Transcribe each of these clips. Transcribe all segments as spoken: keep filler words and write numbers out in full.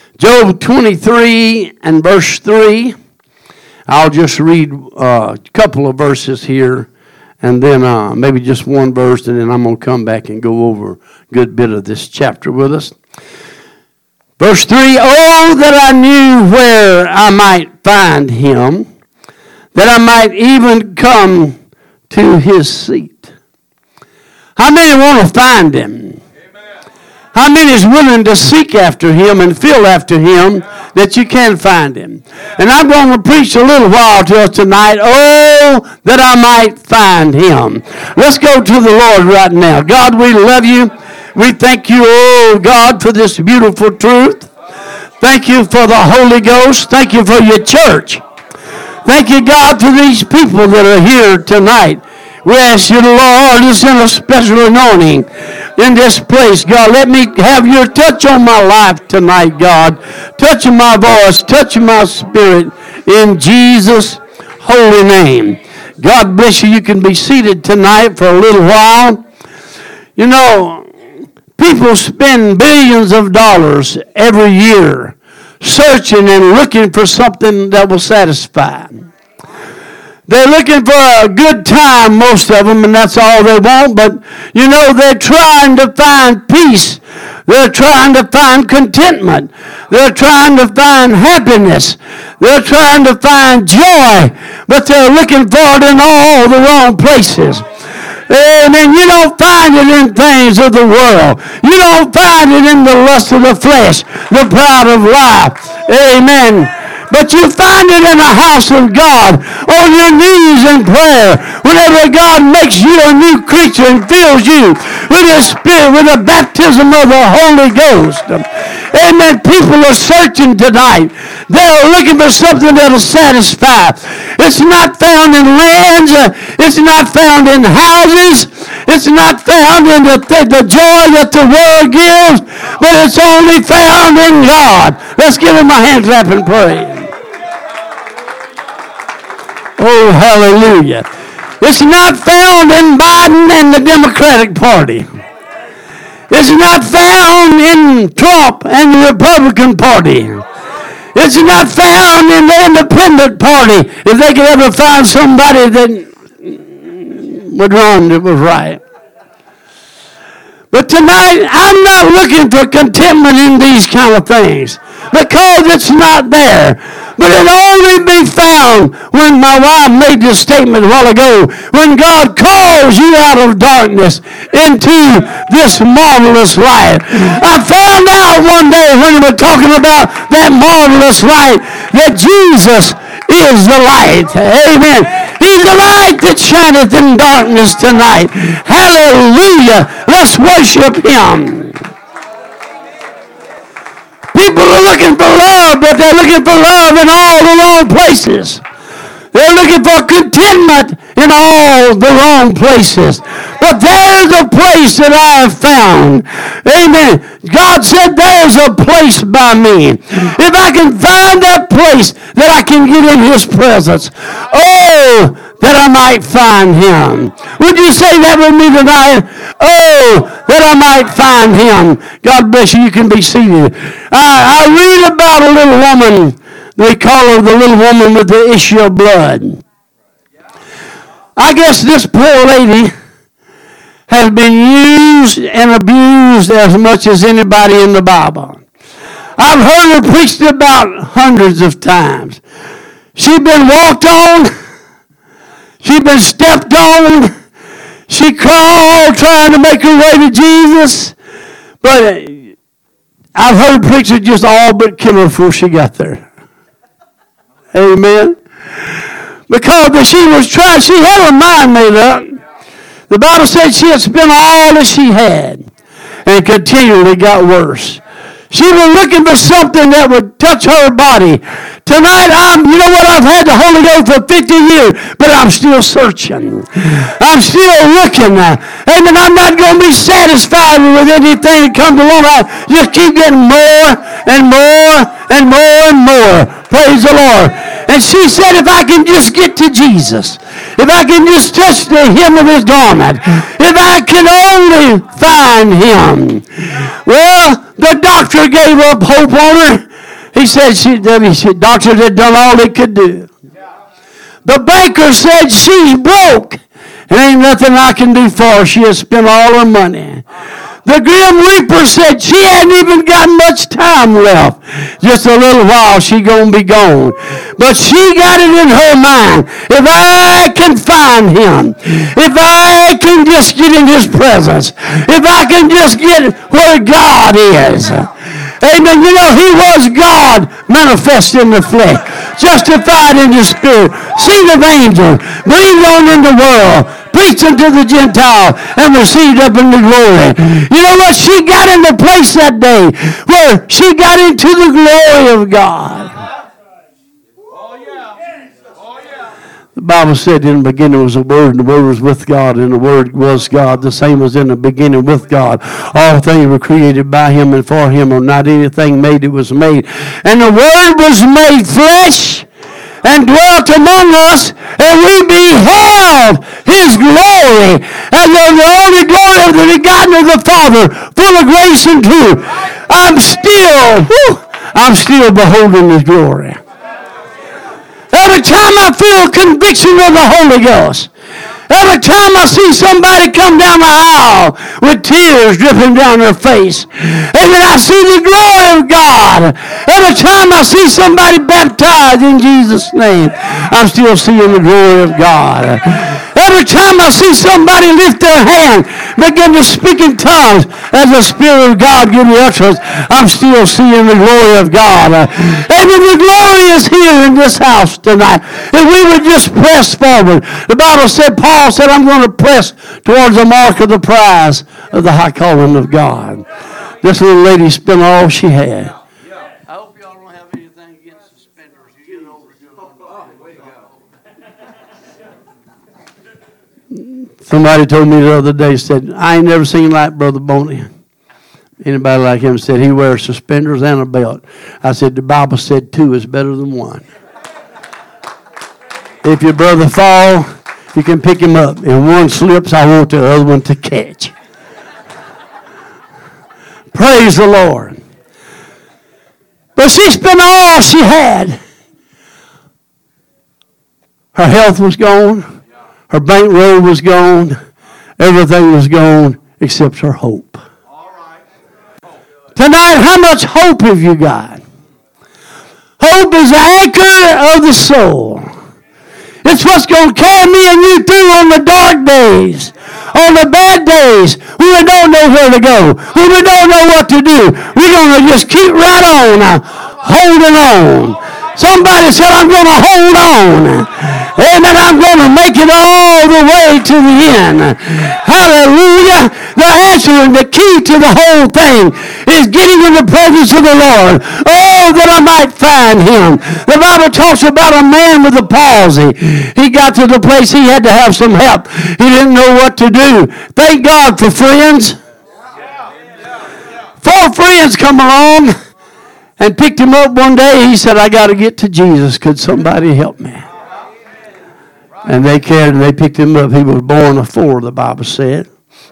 Job twenty-three and verse three. I'll just read uh, a couple of verses here, and then uh, maybe just one verse, and then I'm going to come back and go over a good bit of this chapter with us. Verse three, oh, that I knew where I might find him, that I might even come to his seat. How many want to find him? How many is willing to seek after him and feel after him that you can find him? And I'm going to preach a little while to us tonight. Oh, that I might find him. Let's go to the Lord right now. God, we love you. We thank you, oh God, for this beautiful truth. Thank you for the Holy Ghost. Thank you for your church. Thank you, God, for these people that are here tonight. We ask you, Lord, to send a special anointing in this place. God, let me have your touch on my life tonight, God. Touch my voice, touch my spirit in Jesus' holy name. God bless you. You can be seated tonight for a little while. You know, people spend billions of dollars every year searching and looking for something that will satisfy. They're looking for a good time, most of them, and that's all they want. But, you know, they're trying to find peace. They're trying to find contentment. They're trying to find happiness. They're trying to find joy. But they're looking for it in all the wrong places. Amen. You don't find it in things of the world. You don't find it in the lust of the flesh, the pride of life. Amen. But you find it in the house of God, on your knees in prayer, whenever God makes you a new creature and fills you with His Spirit, with the baptism of the Holy Ghost. Amen. People are searching tonight. They're looking for something that will satisfy. It's not found in lands. It's not found in houses. It's not found in the, the joy that the world gives, but it's only found in God. Let's give Him a hand clap and praise. Oh, hallelujah. It's not found in Biden and the Democratic Party. It's not found in Trump and the Republican Party. It's not found in the Independent Party. If they could ever find somebody that would run that was right. But tonight, I'm not looking for contentment in these kind of things because it's not there. But it'll only be found when my wife made this statement a while ago, when God calls you out of darkness into this marvelous light. I found out one day when we were talking about that marvelous light that Jesus is the light. Amen. He's the light that shineth in darkness tonight. Hallelujah. Let's worship Him. People are looking for love, but they're looking for love in all the wrong places. They're looking for contentment in all the wrong places. But there's a place that I have found. Amen. God said there's a place by me. If I can find that place that I can get in His presence. Oh, that I might find Him. Would you say that with me tonight? Oh, that I might find Him. God bless you. You can be seated. I, I read about a little woman. They call her the little woman with the issue of blood. I guess this poor lady has been used and abused as much as anybody in the Bible. I've heard her preached about hundreds of times. She's been walked on. She's been stepped on. She crawled trying to make her way to Jesus. But I've heard preachers just all but kill her before she got there. Amen. Because she was trying, she had her mind made up. The Bible said she had spent all that she had and continually got worse. She was looking for something that would touch her body. Tonight, I'm, you know what, I've had the Holy Ghost for fifty years, but I'm still searching. I'm still looking. Amen. I'm not going to be satisfied with anything that comes along. I just keep getting more and more and more and more. Praise the Lord. And she said, if I can just get to Jesus, if I can just touch the hem of His garment, if I can only find Him. Well, the doctor gave up hope on her. He said, she, he said, doctors had done all they could do. The banker said, she's broke. There ain't nothing I can do for her. She has spent all her money. The grim reaper said she hadn't even got much time left. Just a little while, she gonna be gone. But she got it in her mind. If I can find him, if I can just get in his presence, if I can just get where God is. Amen. You know, he was God manifest in the flesh, justified in the spirit, seen of angels, breathed on in the world, preached unto the Gentile, and received up into glory. You know what? She got in the place that day where she got into the glory of God. The Bible said in the beginning was the Word, and the Word was with God, and the Word was God. The same was in the beginning with God. All things were created by Him and for Him, or not anything made that was made. And the Word was made flesh and dwelt among us, and we beheld His glory, as of the only glory of the begotten of the Father, full of grace and truth. I'm still, whew, I'm still beholding His glory. Every time I feel conviction of the Holy Ghost, every time I see somebody come down the aisle with tears dripping down their face, and then I see the glory of God, every time I see somebody baptized in Jesus' name, I'm still seeing the glory of God. Every time I see somebody lift their hand, begin to speak in tongues as the Spirit of God gives me utterance, I'm still seeing the glory of God. And the glory is here in this house tonight. If we would just press forward. The Bible said, Paul said, I'm going to press towards the mark of the prize of the high calling of God. This little lady spent all she had. I hope y'all don't have anything against suspenders. You get over it. Somebody told me the other day, said, I ain't never seen like Brother Boney. Anybody like him said he wears suspenders and a belt. I said, the Bible said two is better than one. If your brother fall, you can pick him up. If one slips, I want the other one to catch. Praise the Lord. But she spent all she had. Her health was gone. Her bankroll was gone. Everything was gone except her hope. Tonight, how much hope have you got? Hope is the anchor of the soul. It's what's going to carry me and you through on the dark days, on the bad days, when we don't know where to go, when we don't know what to do. We're going to just keep right on, uh, holding on. Somebody said, I'm going to hold on. Amen. I'm going to make it all the way to the end. Hallelujah. The answer and the key to the whole thing is getting in the presence of the Lord. Oh, that I might find Him. The Bible talks about a man with a palsy. He got to the place he had to have some help. He didn't know what to do. Thank God for friends. Four friends come along and picked him up one day. He said, I got to get to Jesus. Could somebody help me? And they carried him. They picked him up. He was born of four, the Bible said.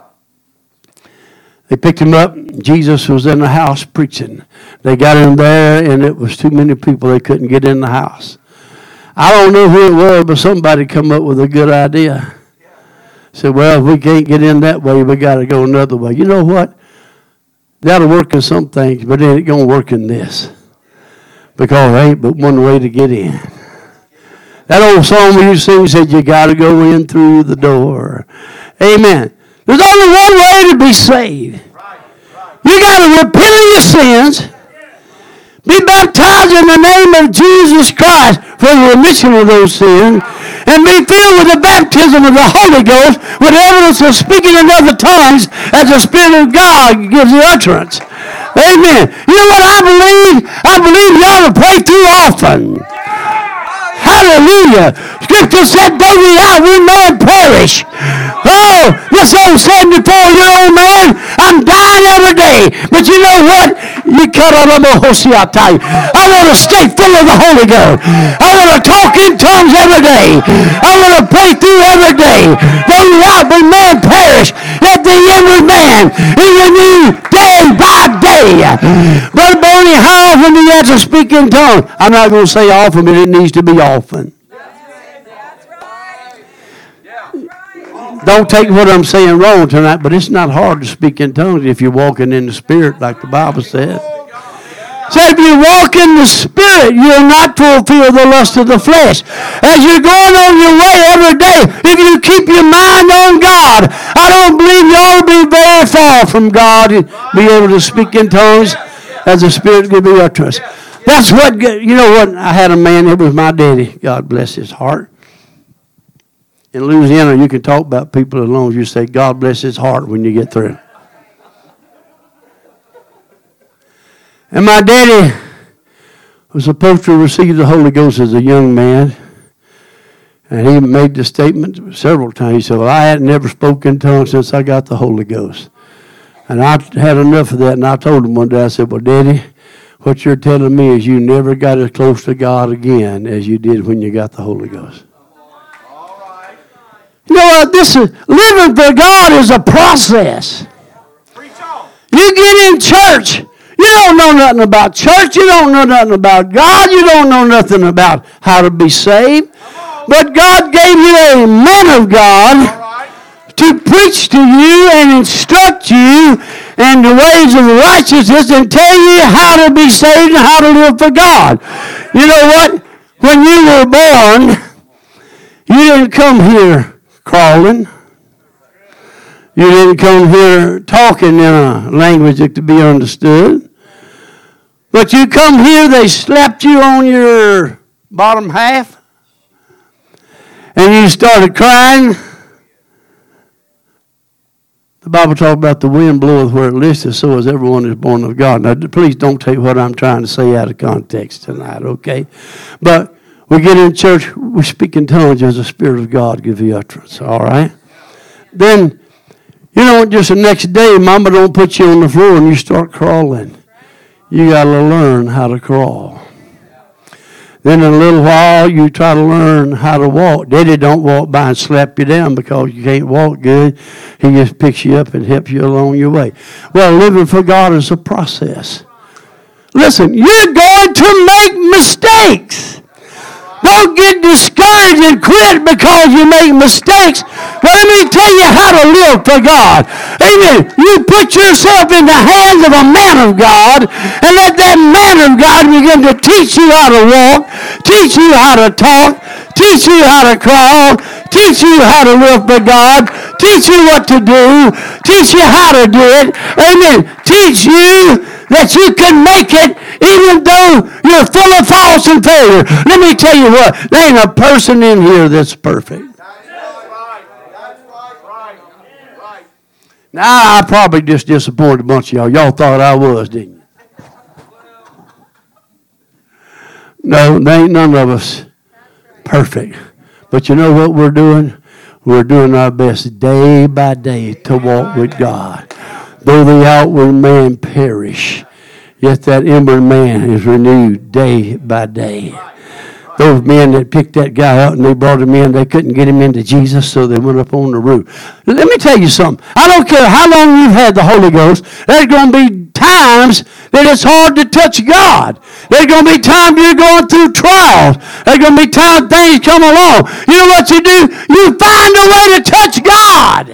They picked him up. Jesus was in the house preaching. They got him there, and it was too many people. They couldn't get in the house. I don't know who it was, but somebody come up with a good idea. Said, well, if we can't get in that way, we got to go another way. You know what? That'll work in some things, but it ain't going to work in this. Because there ain't but one way to get in. That old song we used to sing said, you got to go in through the door. Amen. There's only one way to be saved. You got to repent of your sins, be baptized in the name of Jesus Christ for the remission of those sins, and be filled with the baptism of the Holy Ghost with evidence of speaking in other tongues as the Spirit of God gives the utterance. Amen. You know what I believe? I believe you ought to pray too often. Hallelujah. Scripture said, though we are, we may perish. Oh, this old seventy-four-year-old man, I'm dying every day. But you know what? I want to stay full of the Holy Ghost. I want to talk in tongues every day. I want to pray through every day. Though we are, we may perish. Yet the inward man is renewed day by day. Brother Boney, how often do you have to speak in tongues. I'm not going to say often, but it needs to be often. Don't take what I'm saying wrong tonight, but it's not hard to speak in tongues if you're walking in the Spirit like the Bible says. So if you walk in the Spirit, you'll not fulfill the lust of the flesh. As you're going on your way every day, if you keep your mind on God, I don't believe you ought to be very far from God and be able to speak in tongues as the Spirit gives you utterance. That's what, you know what, I had a man, it was my daddy, God bless his heart. In Louisiana, you can talk about people as long as you say, God bless his heart when you get through. And my daddy was supposed to receive the Holy Ghost as a young man. And he made the statement several times. He said, well, I had never spoken in tongues since I got the Holy Ghost. And I had enough of that. And I told him one day, I said, well, Daddy, what you're telling me is you never got as close to God again as you did when you got the Holy Ghost. You know what? This is, living for God is a process. You get in church. You don't know nothing about church. You don't know nothing about God. You don't know nothing about how to be saved. But God gave you a man of God to preach to you and instruct you in the ways of righteousness and tell you how to be saved and how to live for God. You know what? When you were born, you didn't come here crawling. You didn't come here talking in a language that could be understood. But you come here, they slapped you on your bottom half, and you started crying. The Bible talks about the wind bloweth where it listeth, so is everyone is born of God. Now, please don't take what I'm trying to say out of context tonight, okay? But we get in church, we speak in tongues as the Spirit of God gives you utterance, all right? Then, you know, just the next day, Mama don't put you on the floor and you start crawling. You got to learn how to crawl. Then in a little while, you try to learn how to walk. Daddy don't walk by and slap you down because you can't walk good. He just picks you up and helps you along your way. Well, living for God is a process. Listen, you're going to make mistakes. Don't get discouraged and quit because you make mistakes. But let me tell you how to live for God. Amen. You put yourself in the hands of a man of God and let that man of God begin to teach you how to walk, teach you how to talk, teach you how to crawl, teach you how to live for God, teach you what to do, teach you how to do it. Amen. Teach you that you can make it even though you're full of faults and failure. Let me tell you what, there ain't a person in here that's perfect. That's right. That's right. Right. Now, I probably just disappointed a bunch of y'all. Y'all thought I was, didn't you? No, there ain't none of us perfect. But you know what we're doing? We're doing our best day by day to walk with God. Though the outward man perish, yet that inward man is renewed day by day. Those men that picked that guy out and they brought him in, they couldn't get him into Jesus, so they went up on the roof. Let me tell you something. I don't care how long you've had the Holy Ghost, there's going to be times that it's hard to touch God. There's going to be times you're going through trials. There's going to be times things come along. You know what you do? You find a way to touch God.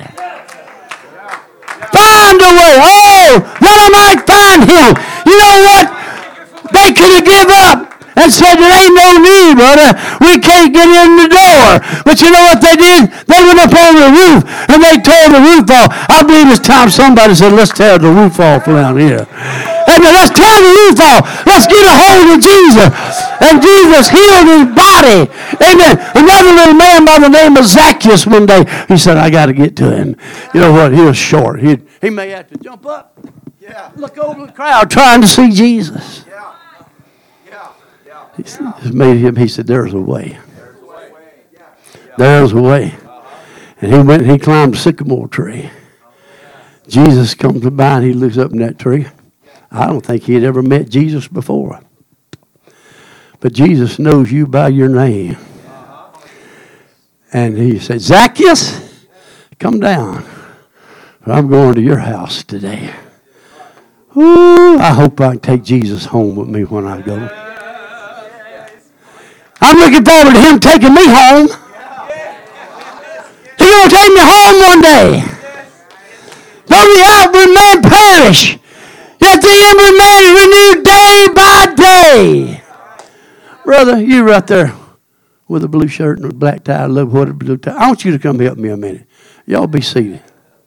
Find a way. Oh, that I might find him. You know what? They could have given up and said, there ain't no need, brother. We can't get in the door. But you know what they did? They went up on the roof and they tore the roof off. I believe it's time somebody said, let's tear the roof off around here. And let's tear the roof off. Let's get a hold of Jesus. And Jesus healed his body. Amen. Another little man by the name of Zacchaeus one day, he said, I got to get to him. You know what? He was short. He, he may have to jump up. Yeah. Look over the crowd trying to see Jesus. Yeah. Yeah. Yeah. He made him, he said, there's a way. There's a way. There's a way. And he went and he climbed a sycamore tree. Jesus comes by and he looks up in that tree. I don't think he had ever met Jesus before. But Jesus knows you by your name. And he said, Zacchaeus, come down. I'm going to your house today. Ooh, I hope I can take Jesus home with me when I go. I'm looking forward to him taking me home. He's going to take me home one day. Though the outward man perish, yet the inward man is renewed day by day. Brother, you right there with a blue shirt and a black tie, I love what a blue tie. I want you to come help me a minute. Y'all be seated.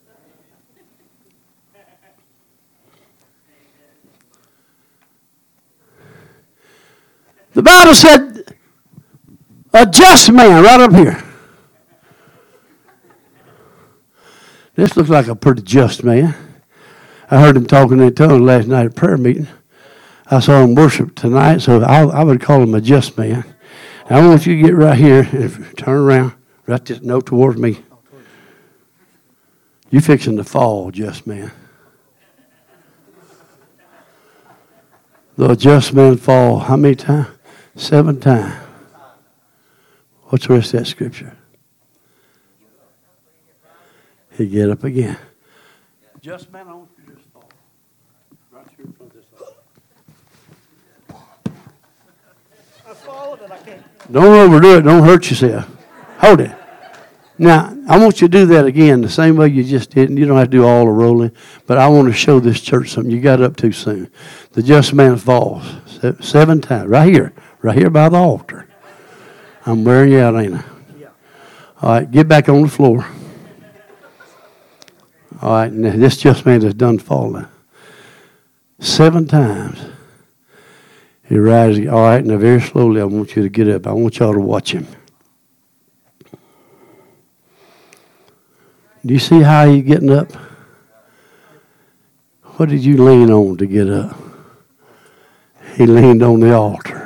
The Bible said, a just man, right up here. This looks like a pretty just man. I heard him talking in tongues last night at prayer meeting. I saw him worship tonight, so I, I would call him a just man. Now, I want you to get right here and turn around, right this note towards me. You fixing to fall, just man. The just man fall how many times? Seven times. What's the rest of that scripture? He get up again. Just man, I want you to just fall. Right here in front of this side. I followed it, I can't. Don't overdo it. Don't hurt yourself. Hold it. Now, I want you to do that again the same way you just did. You don't have to do all the rolling. But I want to show this church something. You got up too soon. The just man falls seven times. Right here. Right here by the altar. I'm wearing you out, ain't I? Yeah. All right, get back on the floor. All right, now this just man has done fallen. Seven times. He rises. All right, now very slowly I want you to get up. I want y'all to watch him. Do you see how he's getting up? What did you lean on to get up? He leaned on the altar.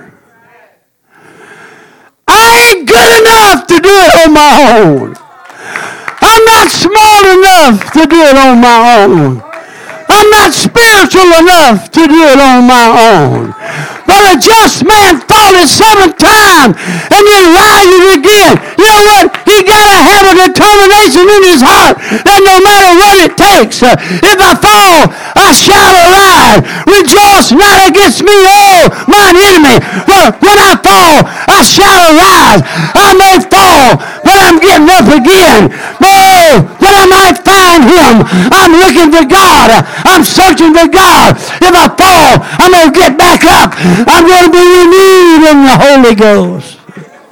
I ain't good enough to do it on my own. I'm not smart enough to do it on my own. I'm not spiritual enough to do it on my own. But a just man fallen seven times and then rises again. You know what? He got to have a determination in his heart that no matter what it takes, uh, if I fall, I shall arise. Rejoice not against me, oh, mine enemy. For when I fall, I shall arise. I may fall, but I'm getting up again. Oh, when I might find him, I'm looking for God. I'm searching for God. If I fall, I'm going to get back up. I'm going to be renewed in the Holy Ghost.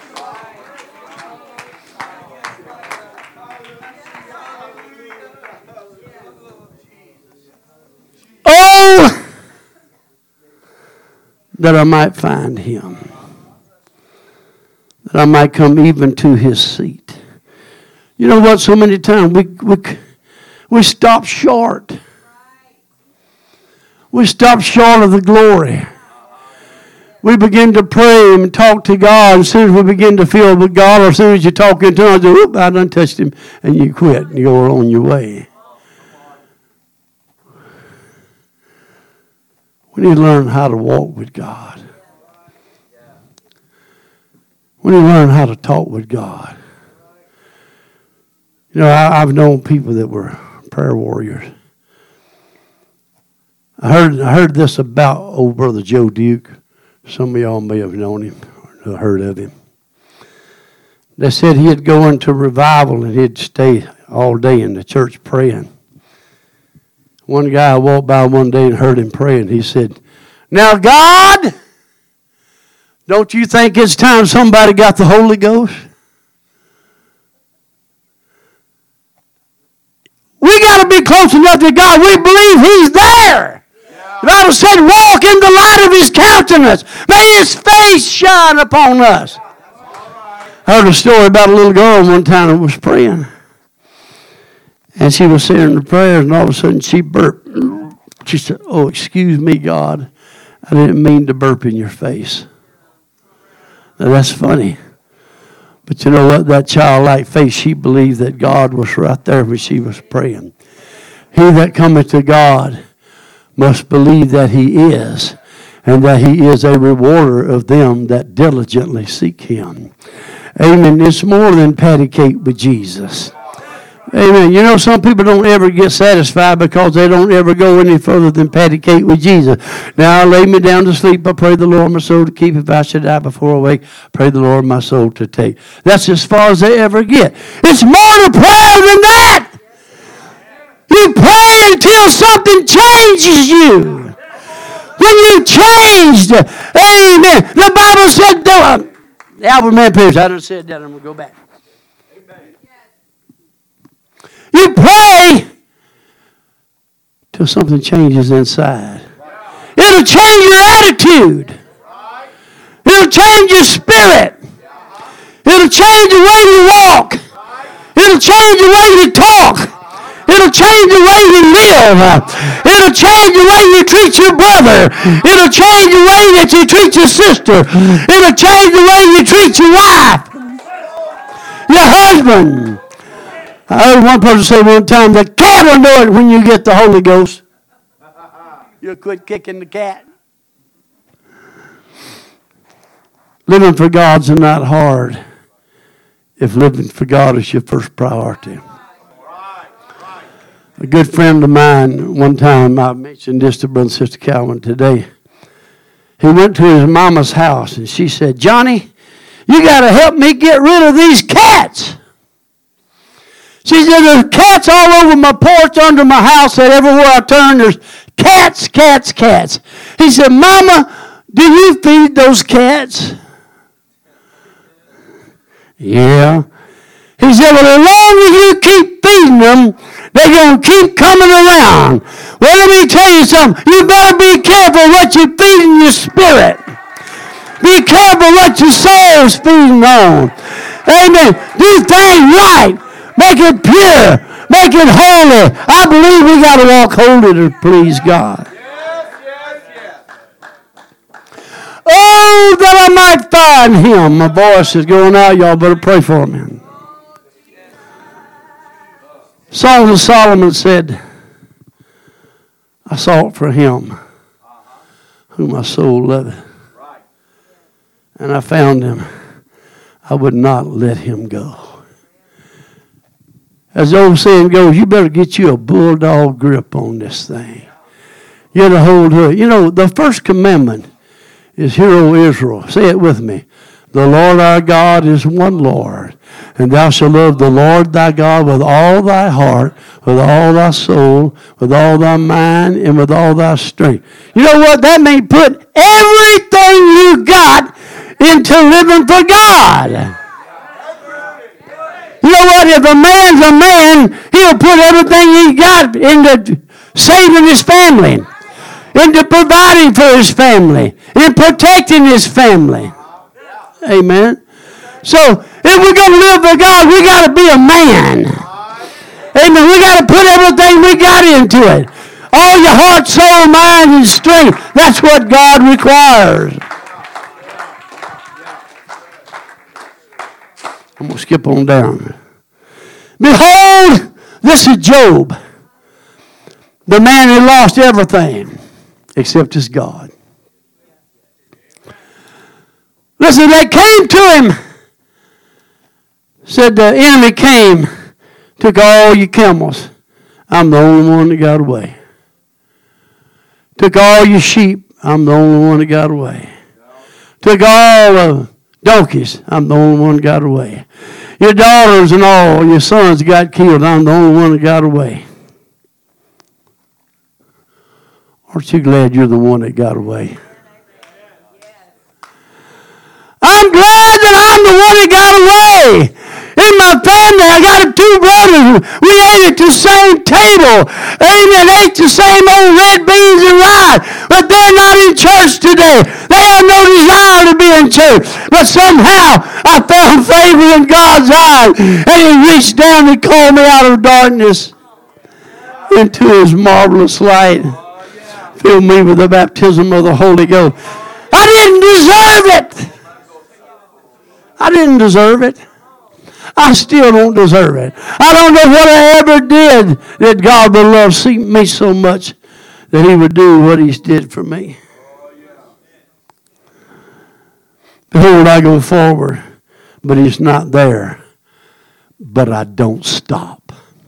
Oh, that I might find him. That I might come even to his seat. You know what? So many times we we, we stop short. We stop short of the glory. We begin to pray and talk to God. As soon as we begin to feel with God, or as soon as you talk in tongues, whoop, I done touched him, and you quit and you go on your way. We need to learn how to walk with God. We need to learn how to talk with God. You know, I, I've known people that were prayer warriors. I heard I heard this about old brother Joe Duke. Some of y'all may have known him or heard of him. They said he'd go into revival and he'd stay all day in the church praying. One guy walked by one day and heard him praying. He said, "Now God, don't you think it's time somebody got the Holy Ghost?" We got to be close enough to God. We believe he's there. The Bible said, walk in the light of his countenance. May his face shine upon us. I heard a story about a little girl one time that was praying. And she was saying the prayers, and all of a sudden she burped. She said, "Oh, excuse me, God. I didn't mean to burp in your face." Now, that's funny. But you know what? That childlike faith, she believed that God was right there when she was praying. He that cometh to God must believe that he is, and that he is a rewarder of them that diligently seek him. Amen. It's more than patty cake with Jesus. Amen. You know, some people don't ever get satisfied because they don't ever go any further than patty cake with Jesus. Now I lay me down to sleep. I pray the Lord my soul to keep. If I should die before I wake, pray the Lord my soul to take. That's as far as they ever get. It's more to prayer than that. You pray until something changes you. When you changed, amen. The Bible said, uh, Albert Man Pierce, I done said that. I'm going to go back. You pray till something changes inside. It'll change your attitude. It'll change your spirit. It'll change the way you walk. It'll change the way you talk. It'll change the way you live. It'll change the way you treat your brother. It'll change the way that you treat your sister. It'll change the way you treat your wife, your husband. I heard one person say one time, the cat will know it when you get the Holy Ghost. You'll quit kicking the cat. Living for God's not hard if living for God is your first priority. A good friend of mine, one time, I mentioned this to Brother and Sister Calvin today. He went to his mama's house and she said, Johnny, you got to help me get rid of these cats. She said, there's cats all over my porch, under my house, that everywhere I turn, there's cats, cats, cats. He said, Mama, do you feed those cats? Yeah. He said, well, as long as you keep feeding them, they're going to keep coming around. Well, let me tell you something. You better be careful what you feed in your spirit. Be careful what your soul's feeding on. Amen. Do things right. Make it pure. Make it holy. I believe we got to walk holy to please God. Yes, yes, yes. Oh, that I might find him. My voice is going out. Y'all better pray for me. Song of Solomon said, I sought for him whom my soul loveth. And I found him. I would not let him go. As the old saying goes, you better get you a bulldog grip on this thing. You got to hold her. You know, the first commandment is, Hear, O Israel. Say it with me. The Lord our God is one Lord. And thou shalt love the Lord thy God with all thy heart, with all thy soul, with all thy mind, and with all thy strength. You know what? That means put everything you got into living for God. You know what? If a man's a man, he'll put everything he got into saving his family, into providing for his family, in protecting his family. Amen. So, if we're going to live for God, we got to be a man. Amen. We got to put everything we got into it. All your heart, soul, mind, and strength. That's what God requires. I'm going to skip on down. Behold, this is Job. The man who lost everything except his God. Listen, they came to him. Said the enemy came, took all your camels. I'm the only one that got away. Took all your sheep. I'm the only one that got away. Took all the donkeys. I'm the only one that got away. Your daughters and all your sons got killed. I'm the only one that got away. Aren't you glad you're the one that got away? I'm glad that I'm the one that got away. In my family, I got two brothers. We ate at the same table. Amen. Ate the same old red beans and rice. But they're not in church today. They have no desire to be in church. But somehow, I found favor in God's eyes. And He reached down and called me out of darkness into His marvelous light. Filled me with the baptism of the Holy Ghost. I didn't deserve it. I didn't deserve it. I still don't deserve it. I don't know what I ever did that God would love me so much that He would do what He did for me. Behold, I go forward, but He's not there. But I don't stop.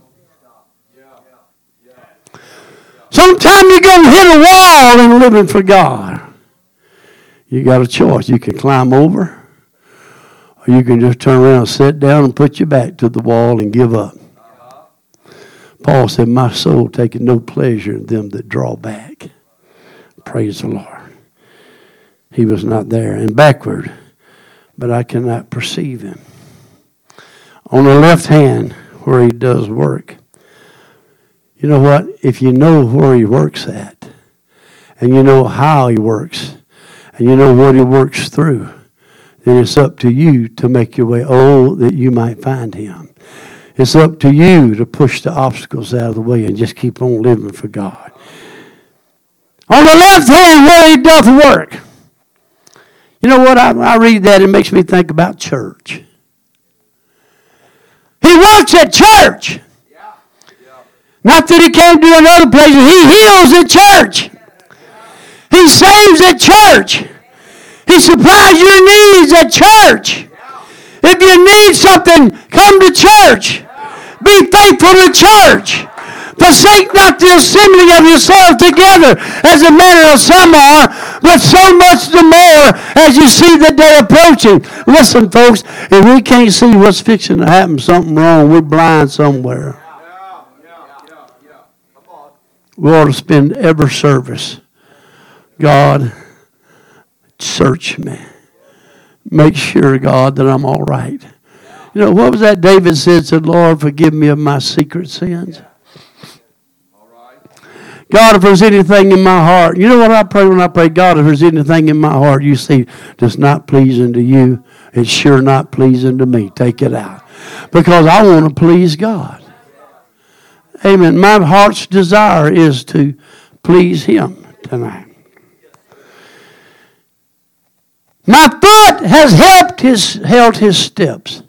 Sometime you're going to hit a wall in living for God. You got a choice. You can climb over, or you can just turn around, sit down, and put your back to the wall and give up. Paul said, my soul taketh no pleasure in them that draw back. Praise the Lord. He was not there and backward, but I cannot perceive him. On the left hand, where he does work. You know what? If you know where he works at, and you know how he works, and you know what he works through, then it's up to you to make your way, oh, that you might find him. It's up to you to push the obstacles out of the way and just keep on living for God. On the left hand, where he doth work. You know what? I, I read that, it makes me think about church. He works at church. Yeah. Yeah. Not that he can't do in other places. He heals at church. He saves at church. He supplies your needs at church. If you need something, come to church. Be faithful to church. Forsake not the assembling of yourselves together, as a manner of some are, but so much the more as you see the day approaching. Listen, folks, if we can't see what's fixing to happen, something wrong, we're blind somewhere. Yeah, yeah, yeah, yeah. Come on. We ought to spend every service. God, search me. Make sure, God, that I'm all right. You know, what was that David said? Said, Lord, forgive me of my secret sins. God, if there's anything in my heart, you know what I pray when I pray? God, if there's anything in my heart you see that's not pleasing to you, it's sure not pleasing to me. Take it out. Because I want to please God. Amen. My heart's desire is to please him tonight. My foot has helped his, held his steps.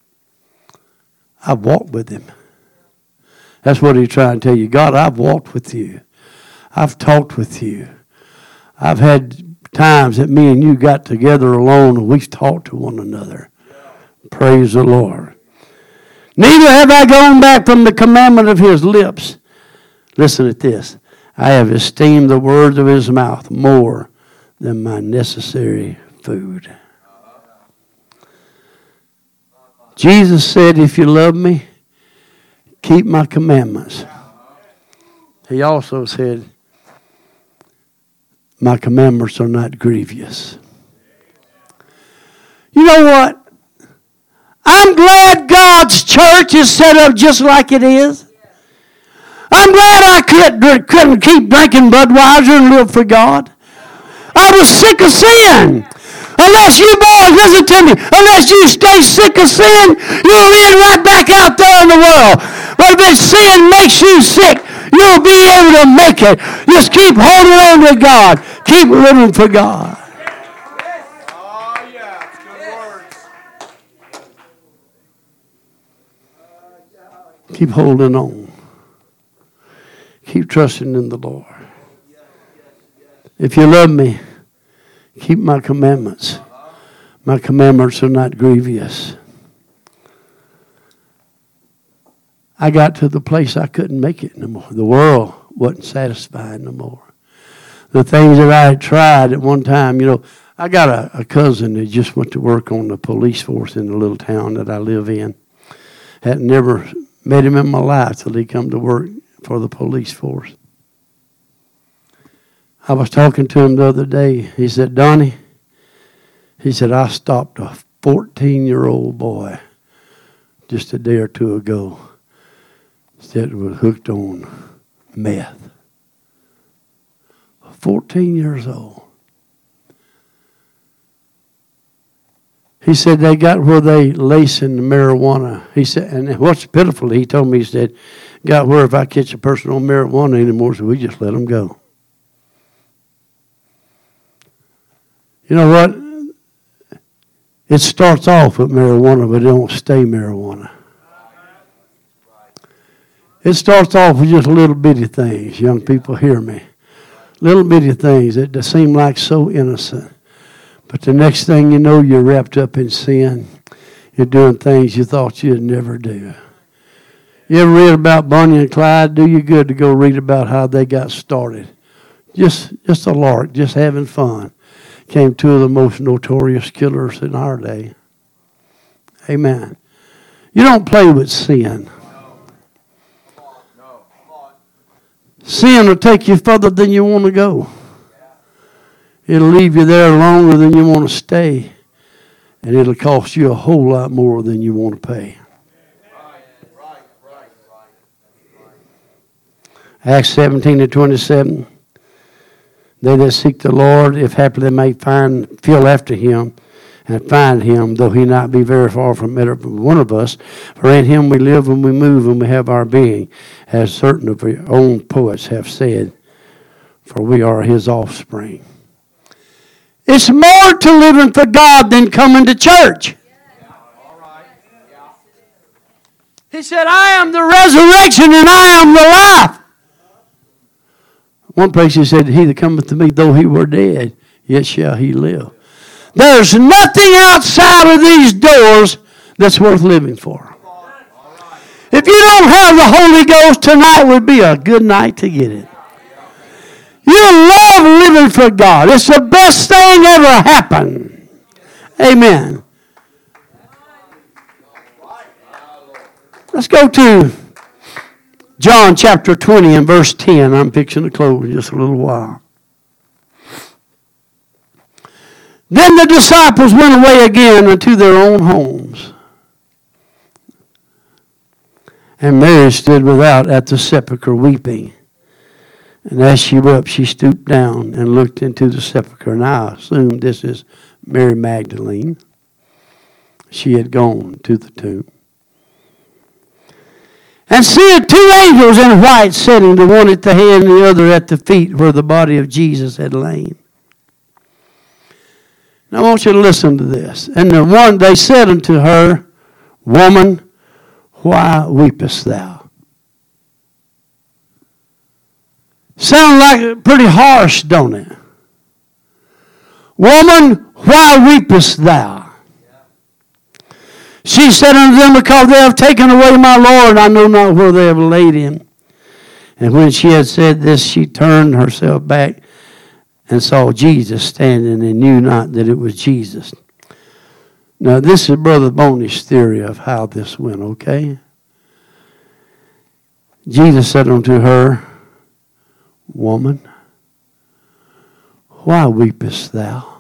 I've walked with him. That's what he's trying to tell you. God, I've walked with you. I've talked with you. I've had times that me and you got together alone and we've talked to one another. Praise the Lord. Neither have I gone back from the commandment of his lips. Listen at this. I have esteemed the words of his mouth more than my necessary food. Jesus said, if you love me, keep my commandments. He also said, my commandments are not grievous. You know what? I'm glad God's church is set up just like it is. I'm glad I couldn't, couldn't keep drinking Budweiser and live for God. I was sick of sin. Unless you boys, listen to me, unless you stay sick of sin, you'll end right back out there in the world. But if sin makes you sick, you'll be able to make it. Just keep holding on to God. Keep living for God. Oh, yeah. Good words. Keep holding on. Keep trusting in the Lord. If you love me, keep my commandments. My commandments are not grievous. I got to the place I couldn't make it no more. The world wasn't satisfied no more. The things that I had tried at one time, you know, I got a, a cousin that just went to work on the police force in the little town that I live in. Had never met him in my life till he come to work for the police force. I was talking to him the other day. He said, Donnie, he said, I stopped a fourteen-year-old boy just a day or two ago that was hooked on meth. fourteen years old. He said they got where they lacing the marijuana. He said, and what's pitiful, he told me, he said, got where if I catch a person on marijuana anymore, so we just let them go. You know what? It starts off with marijuana, but it don't stay marijuana. It starts off with just little bitty things. Young people, hear me. Little bitty things that seem like so innocent. But the next thing you know, you're wrapped up in sin. You're doing things you thought you'd never do. You ever read about Bonnie and Clyde? Do you good to go read about how they got started. Just, just a lark, just having fun. Came two of the most notorious killers in our day. Amen. You don't play with sin. Sin will take you further than you want to go. It'll leave you there longer than you want to stay. And it'll cost you a whole lot more than you want to pay. Acts seventeen to twenty-seven. They that seek the Lord, if haply they may find, feel after him, and find him, though he not be very far from every one of us. For in him we live and we move and we have our being, as certain of our own poets have said, for we are his offspring. It's more to living for God than coming to church. He said, I am the resurrection and I am the life. One place he said, he that cometh to me, though he were dead, yet shall he live. There's nothing outside of these doors that's worth living for. If you don't have the Holy Ghost, tonight would be a good night to get it. You love living for God. It's the best thing ever happened. Amen. Let's go to John chapter twenty and verse ten. I'm fixing to close in just a little while. Then the disciples went away again unto their own homes. And Mary stood without at the sepulchre weeping. And as she wept, she stooped down and looked into the sepulchre. And I assume this is Mary Magdalene. She had gone to the tomb. And seeing two angels in white sitting, the one at the head and the other at the feet where the body of Jesus had lain. Now I want you to listen to this. And the one, they said unto her, Woman, why weepest thou? Sounds like pretty harsh, don't it? Woman, why weepest thou? She said unto them, Because they have taken away my Lord, and I know not where they have laid him. And when she had said this, she turned herself back and saw Jesus standing and knew not that it was Jesus. Now, this is Brother Boney's theory of how this went, okay? Jesus said unto her, Woman, why weepest thou?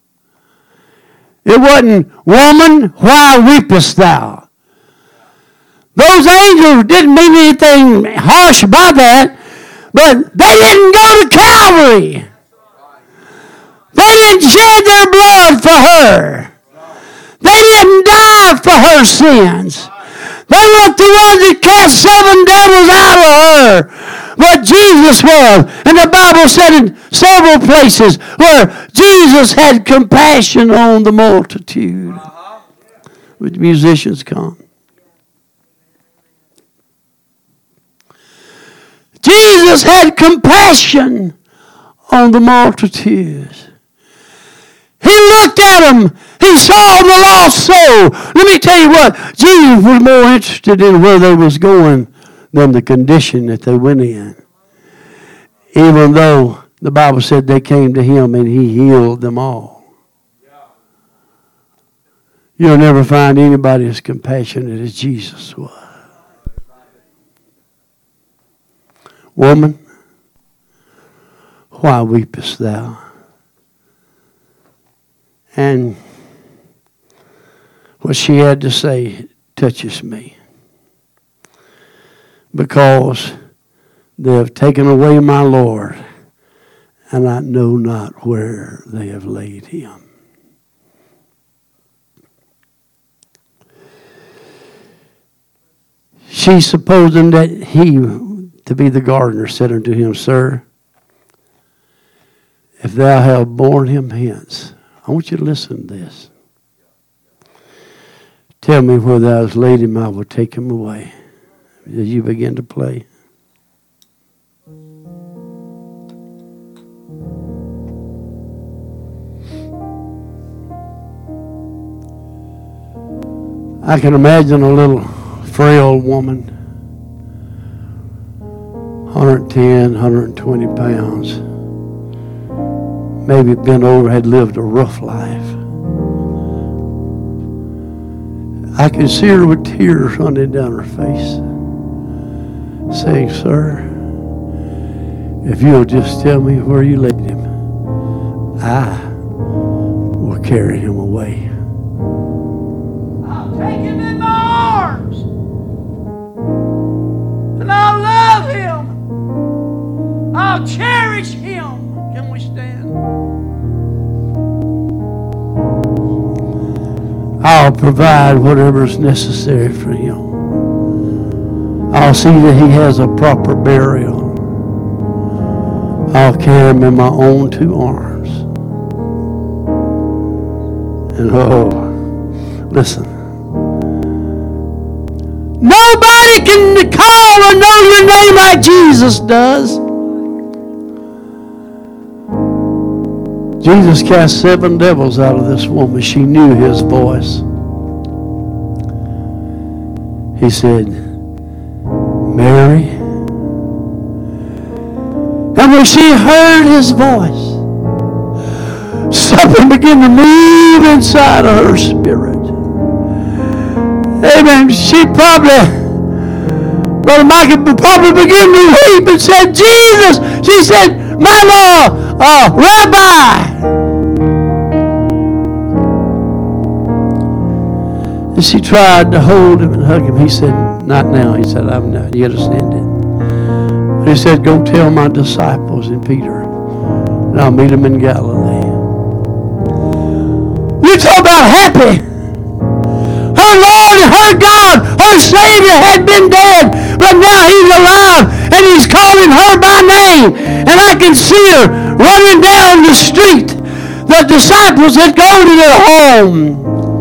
It wasn't, Woman, why weepest thou? Those angels didn't mean anything harsh by that, but they didn't go to Calvary. They didn't shed their blood for her. They didn't die for her sins. They weren't the ones that cast seven devils out of her. But Jesus was. And the Bible said in several places where Jesus had compassion on the multitude. Would musicians come? Jesus had compassion on the multitudes. He looked at them. He saw the lost soul. Let me tell you what. Jesus was more interested in where they was going than the condition that they went in. Even though the Bible said they came to him and he healed them all. You'll never find anybody as compassionate as Jesus was. Woman, why weepest thou? And what she had to say touches me. Because they have taken away my Lord, and I know not where they have laid him. She, supposing that he, to be the gardener, said unto him, Sir, if thou have borne him hence, I want you to listen to this. Tell me where thou hast laid him, I will take him away. As you begin to play. I can imagine a little frail woman one ten, one twenty pounds. Maybe bent over, had lived a rough life. I could see her with tears running down her face, saying, "Sir, if you'll just tell me where you laid him, I will carry him away." I'll take him in my arms, and I'll love him. I'll cherish him. Can we stand? I'll provide whatever is necessary for him. I'll see that he has a proper burial. I'll carry him in my own two arms. And oh, listen. Nobody can call or know your name like Jesus does. Jesus cast seven devils out of this woman. She knew his voice. He said, "Mary." And when she heard his voice, something began to move inside of her spirit. Amen. She probably, Brother Michael probably began to weep and said, "Jesus." She said, "My Lord, uh, Rabbi." And she tried to hold him and hug him. He said, "Not now." He said, "I'm not yet ascended." But he said, "Go tell my disciples and Peter, and I'll meet them in Galilee." You talk about happy. Her Lord, her God, her Savior had been dead, but now he's alive, and he's calling her by name. And I can see her running down the street. The disciples had gone to their home.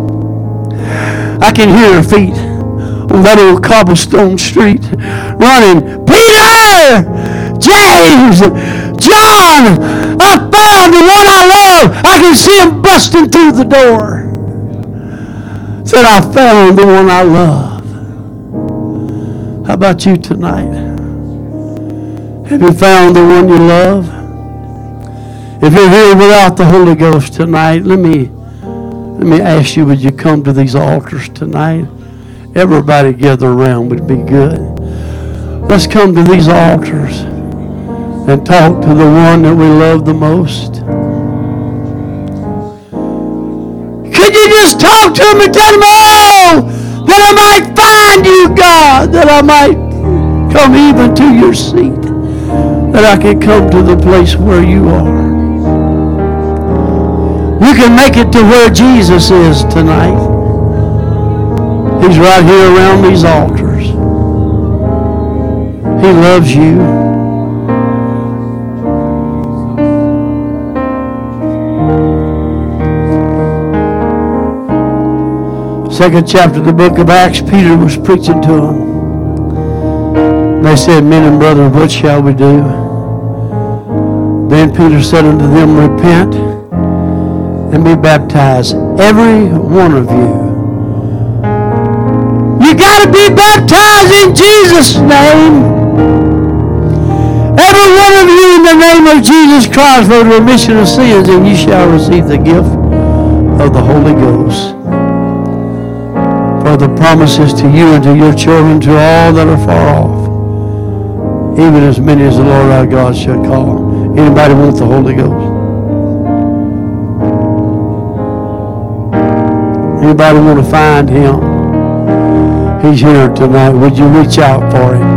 I can hear her feet on that old cobblestone street running. "Peter! James! John! I found the one I love!" I can see him busting through the door. Said, "I found the one I love." How about you tonight? Have you found the one you love? If you're here without the Holy Ghost tonight, let me let me ask you, would you come to these altars tonight? Everybody gather around would be good. Let's come to these altars and talk to the one that we love the most. Could you just talk to him and tell him, "Oh, that I might find you, God, that I might come even to your seat, that I can come to the place where you are." You can make it to where Jesus is tonight. He's right here around these altars. He loves you. Second chapter of the book of Acts, Peter was preaching to them. They said, "Men and brethren, what shall we do?" Then Peter said unto them, "Repent and be baptized, every one of you." You got to be baptized in Jesus' name. Every one of you in the name of Jesus Christ for the remission of sins, and you shall receive the gift of the Holy Ghost. For the promises to you and to your children, to all that are far off, even as many as the Lord our God shall call. Anybody want the Holy Ghost? Anybody want to find him? He's here tonight. Would you reach out for him?